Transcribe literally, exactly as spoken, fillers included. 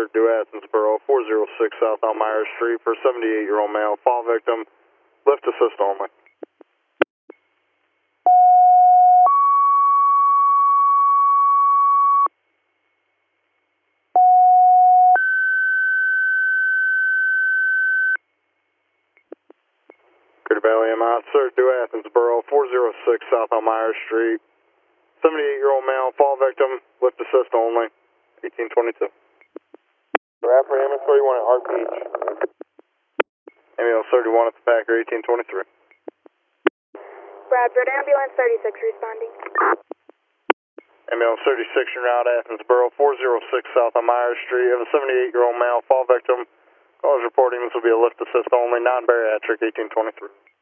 sir, due Athensboro, four oh six South Elmira Street for seventy-eight-year-old male, fall victim, lift assist only. Clear to Valley M out, sir, due Athensboro, four oh six South Elmira Street, seventy-eight-year-old male, fall victim, lift assist only, eighteen twenty-two. Rapper ambulance thirty-one at Art Beach. Ambulance thirty-one at the Packer, eighteen twenty-three. Bradford ambulance thirty-six responding. Ambulance thirty-six en route Athensboro, four oh six South Elmira Street, have a seventy-eight-year-old male, fall victim. Callers reporting this will be a lift assist only, non-bariatric, eighteen twenty-three.